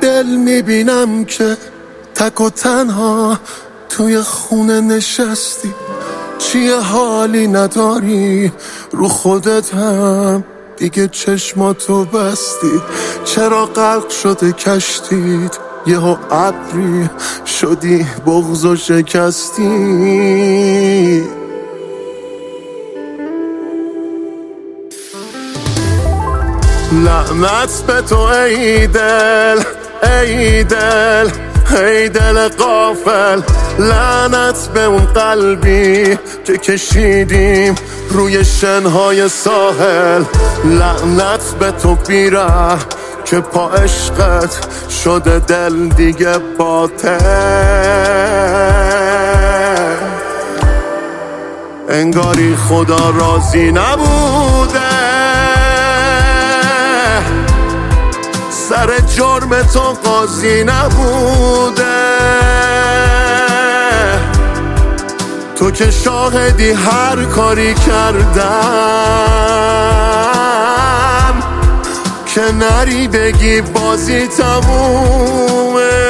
دل میبینم که تک و تنها توی خونه نشستی. چیه حالی نداری رو خودت هم دیگه چشماتو بستی. چرا غرق شده کشتیت یهو ابری شدی بغض و شکستی. لعنت به تو ای دل ای دل ای دل غافل. لعنت به اون قلبی که کشیدیم روی شنهای ساحل. لعنت به تو بیره که پا عشقت شده دل دیگه باطل. انگاری خدا راضی نبوده سر جرم تو قاضی نبوده. تو که شاهدی هر کاری کردم که نری بگی بازی تمومه.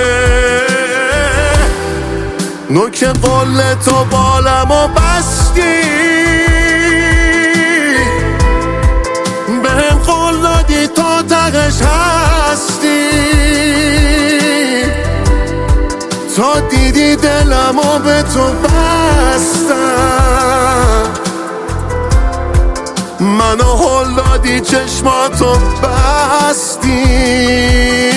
نوک قول تو بالمو بستی بهم قول دادی تا تقش هستی. تا دیدی دلمو به تو بستم منو هل دادی چشماتو بستی.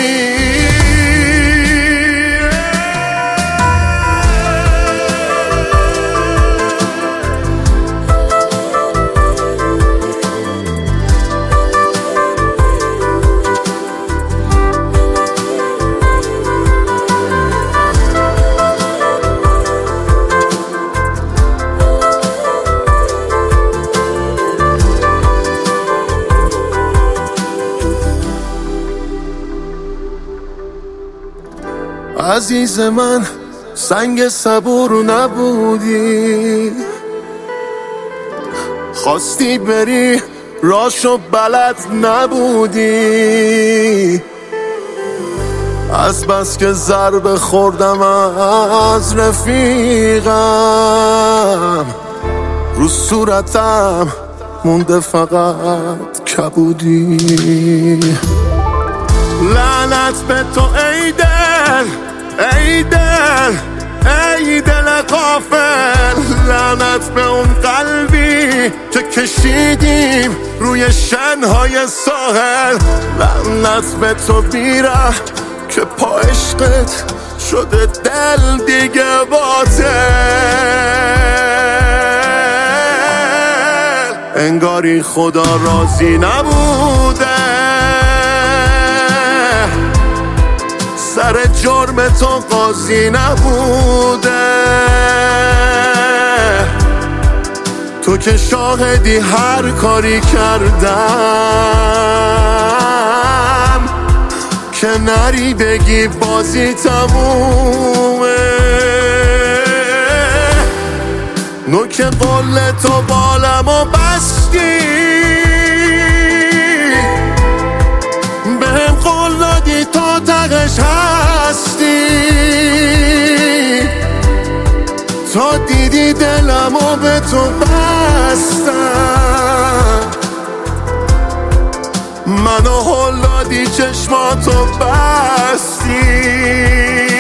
عزیز من سنگ صبور نبودی. خواستی بری راشو بلد نبودی. از بس که ضربه خوردم از رفیقم رو صورتم مونده فقط کبودی. لعنت به تو ای دل ای دل ای دل غافل. لعنت به اون قلبی که کشیدیم روی شنهای ساحل. لعنت به تو بیره که پا عشقت شده دل دیگه باطل. انگاری خدا راضی نبوده سر جرم تو قاضی نبوده. تو که شاهدی هر کاری کردم که نری بگی بازی تمومه. نوک قول تو بالمو بستی بهم قول دادی تا تقش هستی. تا دیدی دلمو به تو بستم منو هل دادی چشماتو بستی.